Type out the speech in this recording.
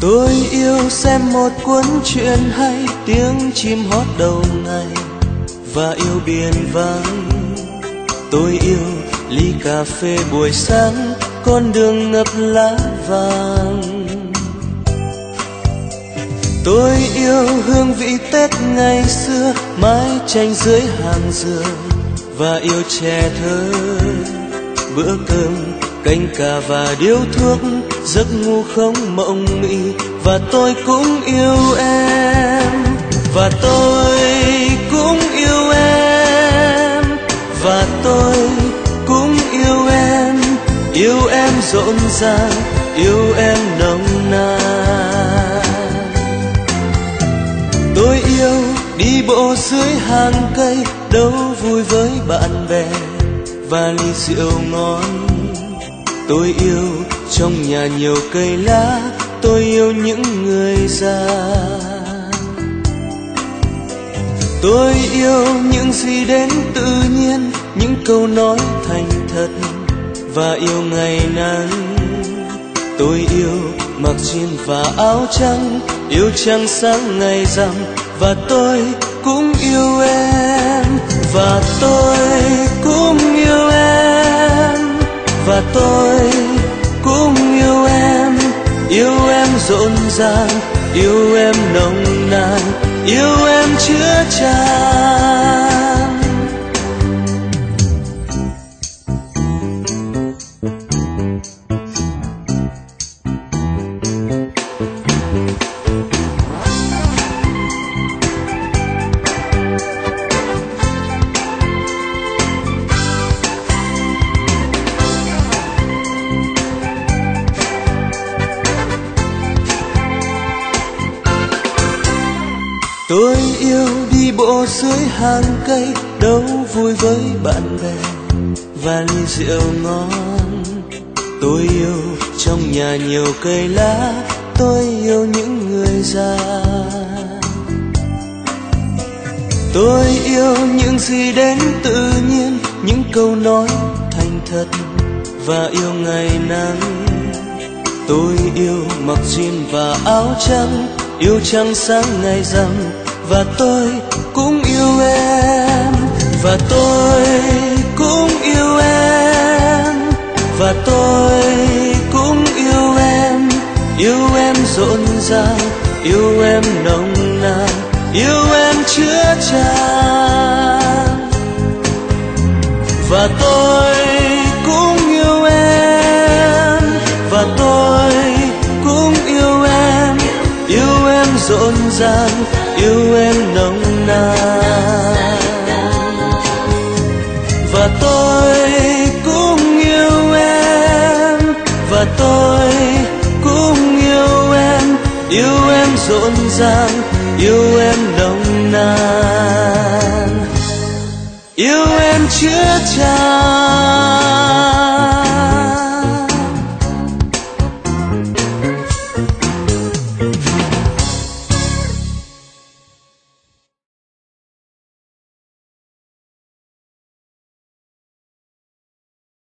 Tôi yêu xem một cuốn truyện hay, tiếng chim hót đầu ngày và yêu biển vắng. Tôi yêu ly cà phê buổi sáng, con đường ngập lá vàng. Tôi yêu hương vị Tết ngày xưa, mái tranh dưới hàng dừa và yêu trẻ thơ. Bữa cơm canh cà và điếu thuốc, giấc ngủ không mộng mị. Và tôi cũng yêu em, và tôi cũng yêu em, và tôi cũng yêu em. Yêu em rộn ràng, yêu em nồng nàn. Tôi yêu đi bộ dưới hàng cây, đấu vui với bạn bè và ly rượu ngon. Tôi yêu trong nhà nhiều cây lá, tôi yêu những người già. Tôi yêu những gì đến tự nhiên, những câu nói thành thật và yêu ngày nắng. Tôi yêu mặc jean và áo trắng, yêu trăng sáng ngày rằm. Và tôi cũng yêu em, và tôi cũng yêu em, và tôi cũng yêu em. Yêu em rộn ràng, yêu em nồng nàn, yêu em chứa chan. Tôi yêu đi bộ dưới hàng cây, đấu vui với bạn bè và ly rượu ngon. Tôi yêu trong nhà nhiều cây lá, tôi yêu những người già. Tôi yêu những gì đến tự nhiên, những câu nói thành thật và yêu ngày nắng. Tôi yêu mặc jean và áo trắng, yêu trăng sáng ngày rằm. Và tôi cũng yêu em, và tôi cũng yêu em, và tôi cũng yêu em. Yêu em rộn ràng, yêu em nồng nàn, yêu em chứa chan. Và tôi cũng yêu em, và tôi cũng yêu em. Yêu em rộn ràng, yêu em nồng nàn. Và tôi cũng yêu em, và tôi cũng yêu em. Yêu em rộn ràng, yêu em nồng nàn, yêu em chứa chan.